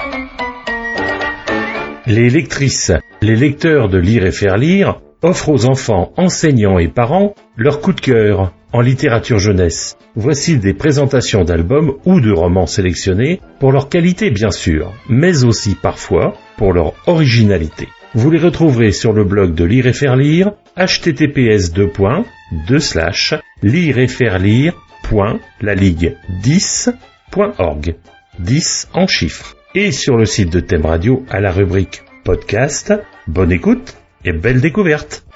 Les lectrices, les lecteurs de Lire et faire lire offrent aux enfants, enseignants et parents leur coup de cœur en littérature jeunesse. Voici des présentations d'albums ou de romans sélectionnés pour leur qualité bien sûr, mais aussi parfois pour leur originalité. Vous les retrouverez sur le blog de Lire et faire lire, https://lireetfairelire.laligue10.org, 10 en chiffres. Et sur le site de Thème Radio à la rubrique podcast. Bonne écoute et belle découverte.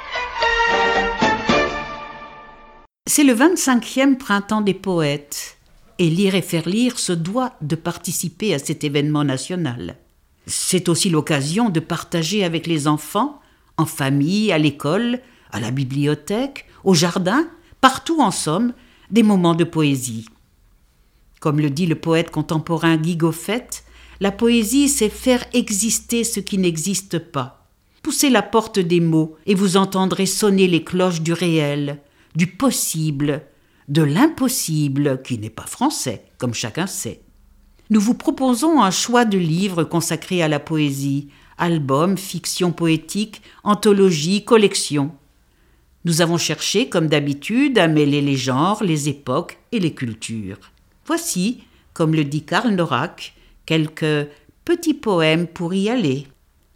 C'est le 25e printemps des poètes et Lire et faire lire se doit de participer à cet événement national. C'est aussi l'occasion de partager avec les enfants, en famille, à l'école, à la bibliothèque, au jardin, partout en somme, des moments de poésie. Comme le dit le poète contemporain Guy Goffet, la poésie, c'est faire exister ce qui n'existe pas. Poussez la porte des mots et vous entendrez sonner les cloches du réel, du possible, de l'impossible, qui n'est pas français, comme chacun sait. Nous vous proposons un choix de livres consacrés à la poésie, albums, fiction poétique, anthologies, collections. Nous avons cherché, comme d'habitude, à mêler les genres, les époques et les cultures. Voici, comme le dit Karl Norak, quelques petits poèmes pour y aller.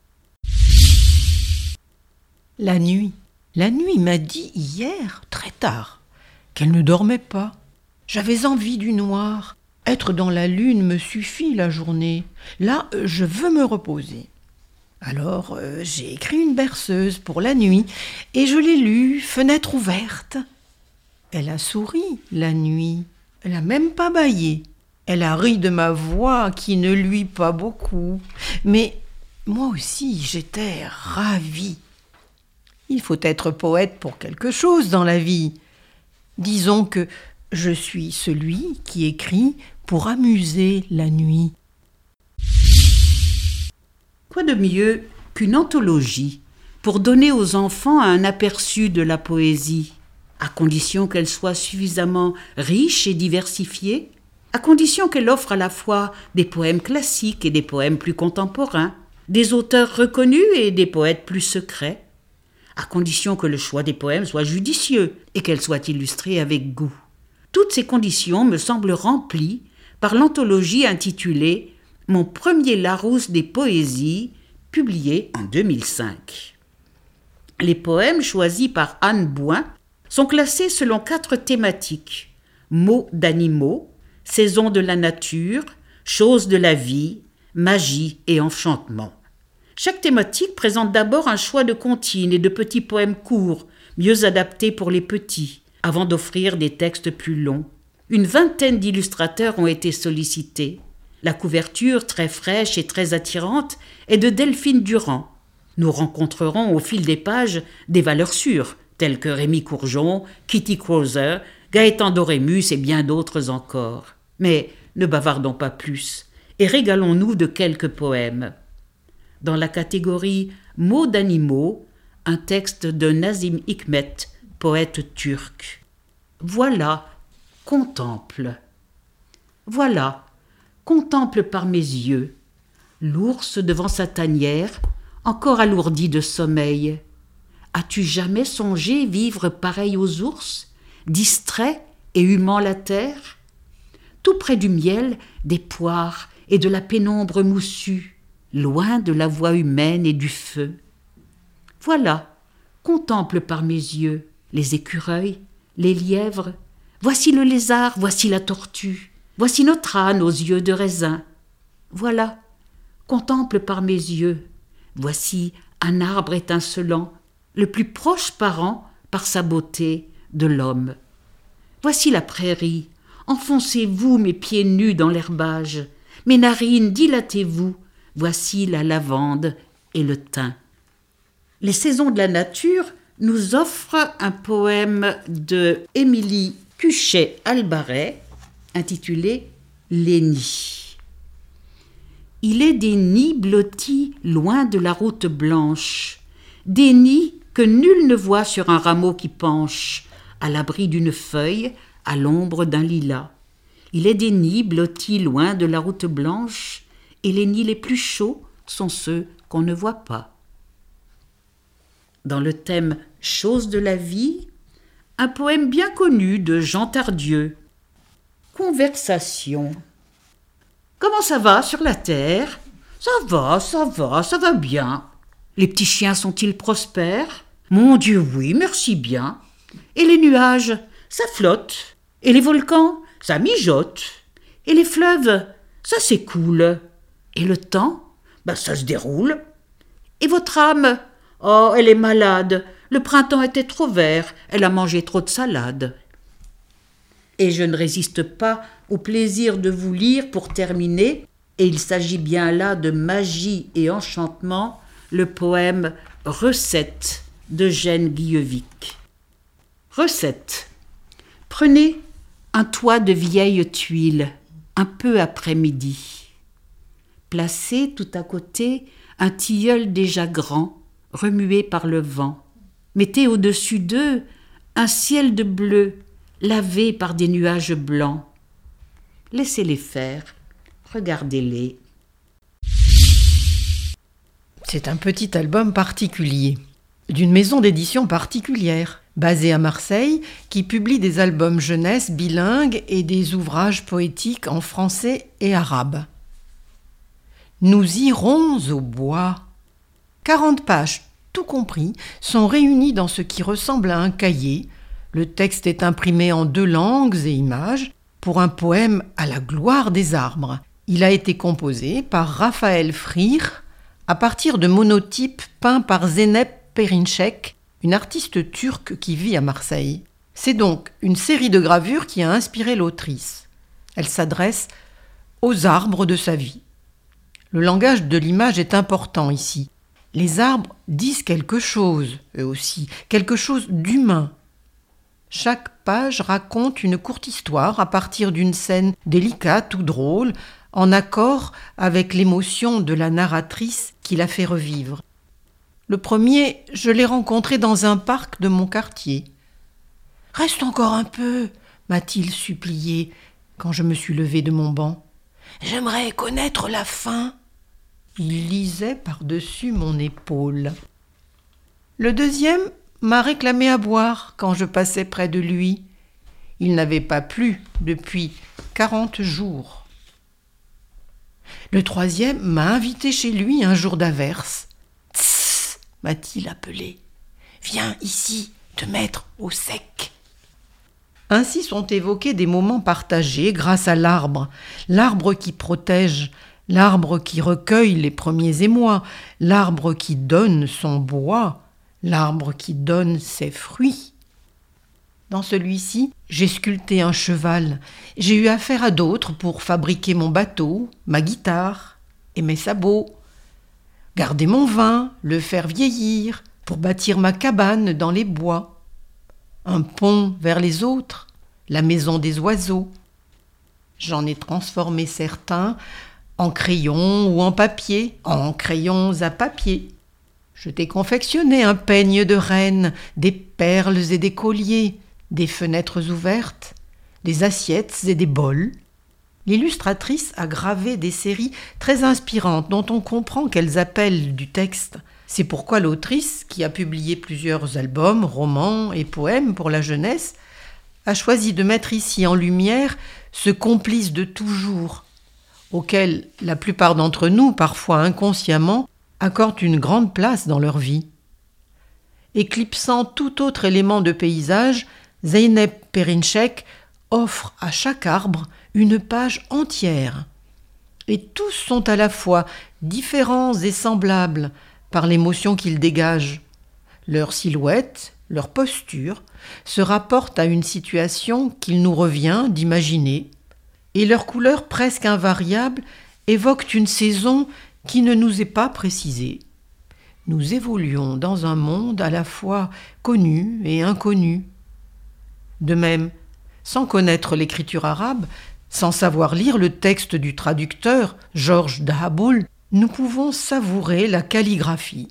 La nuit m'a dit hier, très tard, qu'elle ne dormait pas. J'avais envie du noir. Être dans la lune me suffit la journée. Là, je veux me reposer. Alors, j'ai écrit une berceuse pour la nuit et je l'ai lue, fenêtre ouverte. Elle a souri, la nuit. Elle n'a même pas bâillé. Elle a ri de ma voix qui ne lui pas beaucoup. Mais moi aussi, j'étais ravie. Il faut être poète pour quelque chose dans la vie. Disons que je suis celui qui écrit pour amuser la nuit. Quoi de mieux qu'une anthologie pour donner aux enfants un aperçu de la poésie, à condition qu'elle soit suffisamment riche et diversifiée, à condition qu'elle offre à la fois des poèmes classiques et des poèmes plus contemporains, des auteurs reconnus et des poètes plus secrets, à condition que le choix des poèmes soit judicieux et qu'elle soit illustrée avec goût. Toutes ces conditions me semblent remplies par l'anthologie intitulée « Mon premier Larousse des poésies » publiée en 2005. Les poèmes choisis par Anne Bouin sont classés selon 4 thématiques : mots d'animaux, saison de la nature, choses de la vie, magie et enchantement. Chaque thématique présente d'abord un choix de comptines et de petits poèmes courts, mieux adaptés pour les petits, avant d'offrir des textes plus longs. Une vingtaine d'illustrateurs ont été sollicités. La couverture, très fraîche et très attirante, est de Delphine Durand. Nous rencontrerons au fil des pages des valeurs sûres, telles que Rémi Courgeon, Kitty Crowther, Gaëtan Dorémus et bien d'autres encore. Mais ne bavardons pas plus et régalons-nous de quelques poèmes. Dans la catégorie « Mots d'animaux », un texte de Nazim Hikmet, poète turc. Voilà, contemple. Voilà, contemple par mes yeux, l'ours devant sa tanière, encore alourdi de sommeil. As-tu jamais songé vivre pareil aux ours, distrait et humant la terre ? Tout près du miel, des poires et de la pénombre moussue, loin de la voix humaine et du feu. Voilà, contemple par mes yeux les écureuils, les lièvres. Voici le lézard, voici la tortue. Voici notre âne aux yeux de raisin. Voilà, contemple par mes yeux. Voici un arbre étincelant, le plus proche parent, par sa beauté, de l'homme. Voici la prairie. Enfoncez-vous mes pieds nus dans l'herbage. Mes narines, dilatez-vous. Voici la lavande et le thym. Les saisons de la nature nous offrent un poème de Émilie Cuchet-Albaret intitulé « Les nids ». Il est des nids blottis loin de la route blanche, des nids que nul ne voit sur un rameau qui penche, à l'abri d'une feuille, à l'ombre d'un lilas. Il est des nids blottis loin de la route blanche, et les nids les plus chauds sont ceux qu'on ne voit pas. Dans le thème « Choses de la vie », un poème bien connu de Jean Tardieu. Conversation. Comment ça va sur la terre ? Ça va bien. Les petits chiens sont-ils prospères ? Mon Dieu, oui, merci bien. Et les nuages, ça flotte. Et les volcans, ça mijote. Et les fleuves, ça s'écoule. Et le temps, ça se déroule. Et votre âme, oh, elle est malade. Le printemps était trop vert, elle a mangé trop de salade. Et je ne résiste pas au plaisir de vous lire pour terminer, et il s'agit bien là de magie et enchantement, le poème « Recette » d'Eugène Guillevic. Recette. Prenez un toit de vieilles tuiles, un peu après-midi. Placez tout à côté un tilleul déjà grand, remué par le vent. Mettez au-dessus d'eux un ciel de bleu, lavé par des nuages blancs. Laissez-les faire, regardez-les. C'est un petit album particulier, d'une maison d'édition particulière, basée à Marseille, qui publie des albums jeunesse bilingues et des ouvrages poétiques en français et arabe. Nous irons au bois. 40 pages, tout compris, sont réunis dans ce qui ressemble à un cahier. Le texte est imprimé en 2 langues et images pour un poème à la gloire des arbres. Il a été composé par Raphaël Frire à partir de monotypes peints par Zeynep Perinçek, une artiste turque qui vit à Marseille. C'est donc une série de gravures qui a inspiré l'autrice. Elle s'adresse aux arbres de sa vie. Le langage de l'image est important ici. Les arbres disent quelque chose, eux aussi, quelque chose d'humain. Chaque page raconte une courte histoire à partir d'une scène délicate ou drôle, en accord avec l'émotion de la narratrice qui la fait revivre. Le premier, je l'ai rencontré dans un parc de mon quartier. « Reste encore un peu » m'a-t-il supplié quand je me suis levée de mon banc. « J'aimerais connaître la fin. » Il lisait par-dessus mon épaule. Le deuxième m'a réclamé à boire quand je passais près de lui. Il n'avait pas plu depuis 40 jours. Le troisième m'a invité chez lui un jour d'averse. « Tss » m'a-t-il appelé. « Viens ici te mettre au sec. » Ainsi sont évoqués des moments partagés grâce à l'arbre qui protège, l'arbre qui recueille les premiers émois, l'arbre qui donne son bois, l'arbre qui donne ses fruits. Dans celui-ci, j'ai sculpté un cheval. J'ai eu affaire à d'autres pour fabriquer mon bateau, ma guitare et mes sabots. Garder mon vin, le faire vieillir, pour bâtir ma cabane dans les bois. Un pont vers les autres, la maison des oiseaux. J'en ai transformé certains en crayons ou en papier, en crayons à papier. Je t'ai confectionné un peigne de reine, des perles et des colliers, des fenêtres ouvertes, des assiettes et des bols. L'illustratrice a gravé des séries très inspirantes dont on comprend qu'elles appellent du texte. C'est pourquoi l'autrice, qui a publié plusieurs albums, romans et poèmes pour la jeunesse, a choisi de mettre ici en lumière ce complice de toujours, auquel la plupart d'entre nous, parfois inconsciemment, accordent une grande place dans leur vie. Éclipsant tout autre élément de paysage, Zeynep Perinçek offre à chaque arbre une page entière. Et tous sont à la fois différents et semblables par l'émotion qu'ils dégagent. Leur silhouette, leur posture se rapportent à une situation qu'il nous revient d'imaginer, et leurs couleurs presque invariables évoquent une saison qui ne nous est pas précisée. Nous évoluons dans un monde à la fois connu et inconnu. De même, sans connaître l'écriture arabe, sans savoir lire le texte du traducteur, Georges Dahaboul, nous pouvons savourer la calligraphie.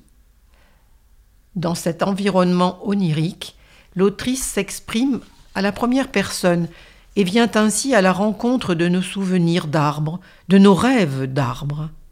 Dans cet environnement onirique, l'autrice s'exprime à la première personne et vient ainsi à la rencontre de nos souvenirs d'arbres, de nos rêves d'arbres.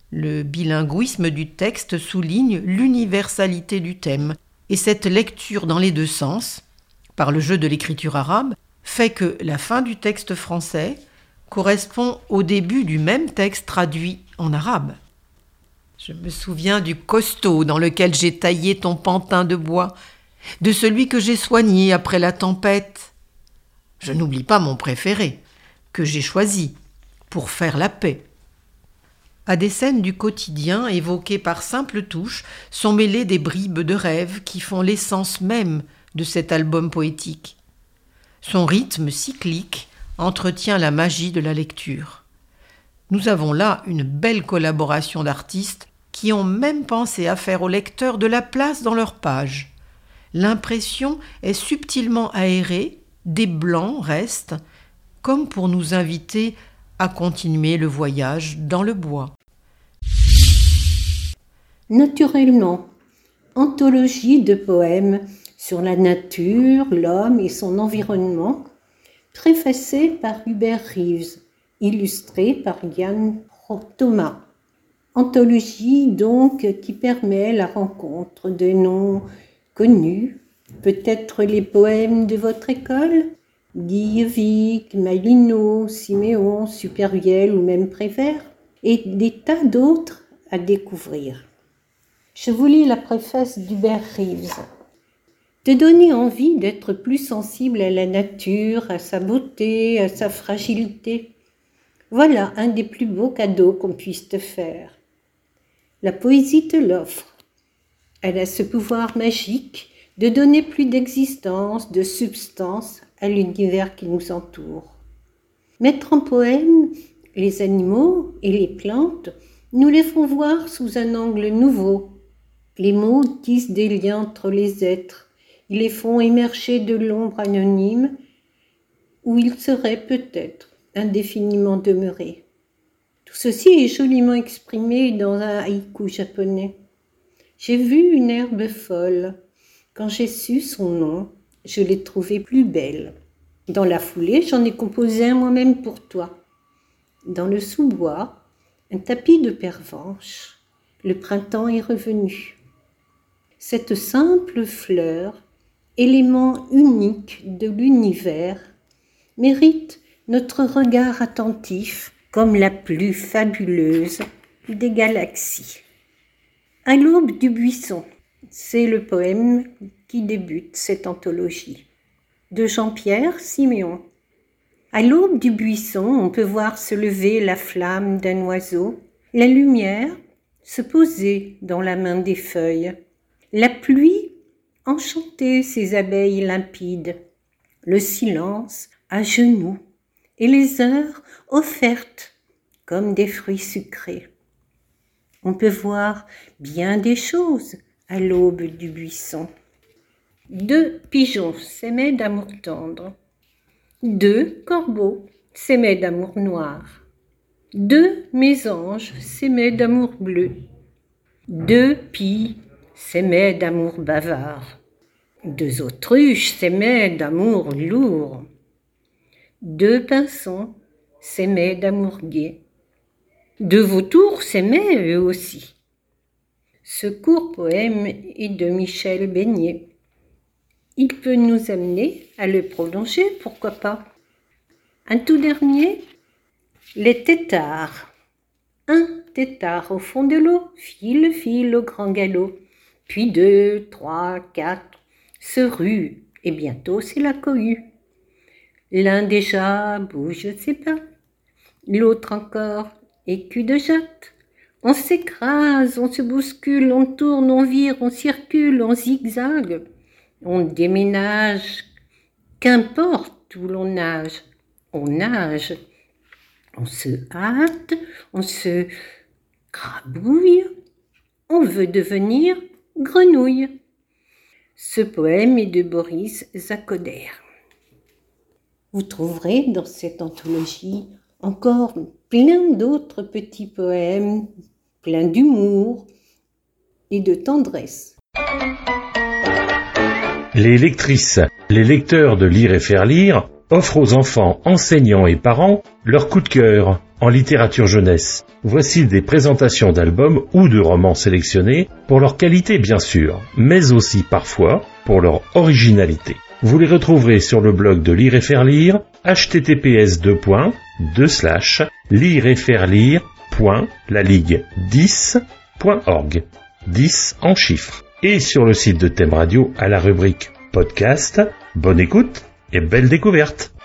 Le bilinguisme du texte souligne l'universalité du thème, et cette lecture dans les deux sens, par le jeu de l'écriture arabe, fait que la fin du texte français correspond au début du même texte traduit en arabe. Je me souviens du costaud dans lequel j'ai taillé ton pantin de bois, de celui que j'ai soigné après la tempête. Je n'oublie pas mon préféré, que j'ai choisi pour faire la paix. À des scènes du quotidien évoquées par simples touches sont mêlées des bribes de rêves qui font l'essence même de cet album poétique. Son rythme cyclique entretient la magie de la lecture. Nous avons là une belle collaboration d'artistes qui ont même pensé à faire aux lecteurs de la place dans leurs pages. L'impression est subtilement aérée, des blancs restent, comme pour nous inviter à continuer le voyage dans le bois. Naturellement, anthologie de poèmes sur la nature, l'homme et son environnement, préfacée par Hubert Reeves, illustrée par Yann Thomas. Anthologie donc qui permet la rencontre de noms connus, peut-être les poèmes de votre école, Guy Vic, Malino, Siméon, Supervielle ou même Prévert, et des tas d'autres à découvrir. Je vous lis la préface d'Hubert Reeves. De donner envie d'être plus sensible à la nature, à sa beauté, à sa fragilité. Voilà un des plus beaux cadeaux qu'on puisse te faire. La poésie te l'offre. Elle a ce pouvoir magique de donner plus d'existence, de substance à l'univers qui nous entoure. Mettre en poème les animaux et les plantes nous les font voir sous un angle nouveau. Les mots tissent des liens entre les êtres. Ils les font émerger de l'ombre anonyme où ils seraient peut-être indéfiniment demeurés. Tout ceci est joliment exprimé dans un haïku japonais. J'ai vu une herbe folle. Quand j'ai su son nom, je l'ai trouvée plus belle. Dans la foulée, j'en ai composé un moi-même pour toi. Dans le sous-bois, un tapis de pervenche. Le printemps est revenu. Cette simple fleur, élément unique de l'univers, mérite notre regard attentif comme la plus fabuleuse des galaxies. À l'aube du buisson, c'est le poème qui débute cette anthologie, de Jean-Pierre Siméon. À l'aube du buisson, on peut voir se lever la flamme d'un oiseau, la lumière se poser dans la main des feuilles, la pluie enchanter ses abeilles limpides, le silence à genoux et les heures offertes comme des fruits sucrés. On peut voir bien des choses à l'aube du buisson. 2 pigeons s'aimaient d'amour tendre. 2 corbeaux s'aimaient d'amour noir. 2 mésanges s'aimaient d'amour bleu. 2 pies s'aimaient d'amour bavard. 2 autruches s'aimaient d'amour lourd. 2 pinsons s'aimaient d'amour gai. 2 vautours s'aimaient eux aussi. Ce court poème est de Michel Beignet. Il peut nous amener à le prolonger, pourquoi pas. Un tout dernier, les têtards. Un tétard au fond de l'eau, file au grand galop. Puis 2, 3, 4 se ruent, et bientôt c'est la cohue. L'un déjà bouge, je sais pas. L'autre encore est cul de jatte. On s'écrase, on se bouscule, on tourne, on vire, on circule, on zigzague. On déménage, qu'importe où l'on nage. On nage, on se hâte, on se grabouille. On veut devenir grenouille. Ce poème est de Boris Zakoder. Vous trouverez dans cette anthologie encore plein d'autres petits poèmes, plein d'humour et de tendresse. Les lectrices, les lecteurs de Lire et faire lire offrent aux enfants, enseignants et parents leur coup de cœur en littérature jeunesse. Voici des présentations d'albums ou de romans sélectionnés pour leur qualité bien sûr, mais aussi parfois pour leur originalité. Vous les retrouverez sur le blog de Lire et Faire Lire, https://lireetfairelire.laligue10.org, 10 en chiffres, et sur le site de Thème Radio à la rubrique podcast. Bonne écoute et belle découverte.